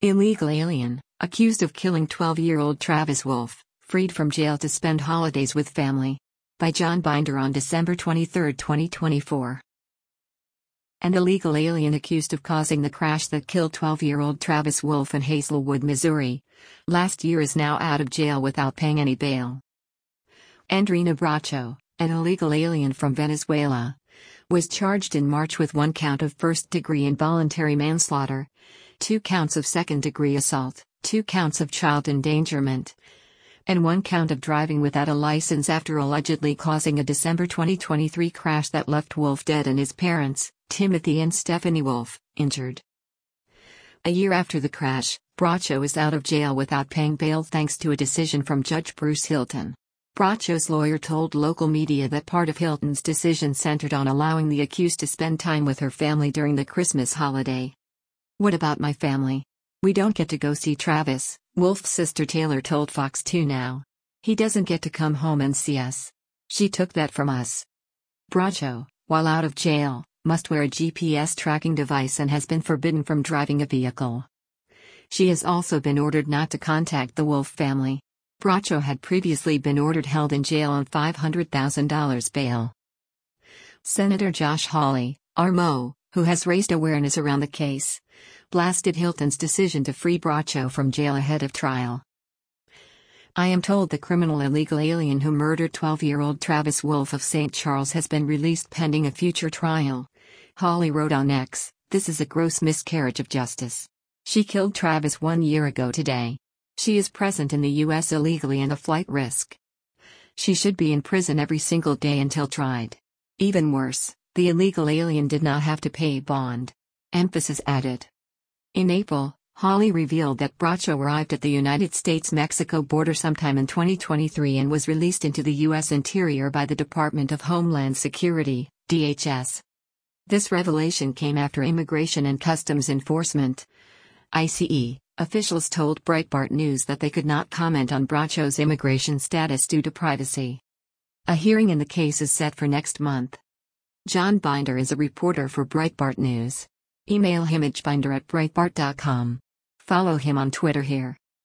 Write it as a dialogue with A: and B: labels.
A: Illegal alien, accused of killing 12-year-old Travis Wolfe, freed from jail to spend holidays with family. By John Binder on December 23, 2024. An illegal alien accused of causing the crash that killed 12-year-old Travis Wolfe in Hazelwood, Missouri, last year is now out of jail without paying any bail. Andrina Bracho, an illegal alien from Venezuela, was charged in March with 1 count of first-degree involuntary manslaughter, 2 counts of second-degree assault, 2 counts of child endangerment, and 1 count of driving without a license after allegedly causing a December 2023 crash that left Wolfe dead and his parents, Timothy and Stephanie Wolfe, injured. A year after the crash, Bracho is out of jail without paying bail thanks to a decision from Judge Bruce Hilton. Bracho's lawyer told local media that part of Hilton's decision centered on allowing the accused to spend time with her family during the Christmas holiday. "What about my family? We don't get to go see Travis," Wolfe's sister Taylor told Fox 2 Now. "He doesn't get to come home and see us. She took that from us." Bracho, while out of jail, must wear a GPS tracking device and has been forbidden from driving a vehicle. She has also been ordered not to contact the Wolfe family. Bracho had previously been ordered held in jail on $500,000 bail. Senator Josh Hawley, RMO, who has raised awareness around the case, blasted Hilton's decision to free Bracho from jail ahead of trial. "I am told the criminal illegal alien who murdered 12-year-old Travis Wolfe of St. Charles has been released pending a future trial," Hawley wrote on X. "This is a gross miscarriage of justice. She killed Travis 1 year ago today. She is present in the U.S. illegally and a flight risk. She should be in prison every single day until tried. Even worse, the illegal alien did not have to pay bond." Emphasis added. In April, Hawley revealed that Bracho arrived at the United States-Mexico border sometime in 2023 and was released into the U.S. Interior by the Department of Homeland Security, DHS. This revelation came after Immigration and Customs Enforcement, ICE, officials told Breitbart News that they could not comment on Bracho's immigration status due to privacy. A hearing in the case is set for next month. John Binder is a reporter for Breitbart News. Email him at binder@breitbart.com. Follow him on Twitter here.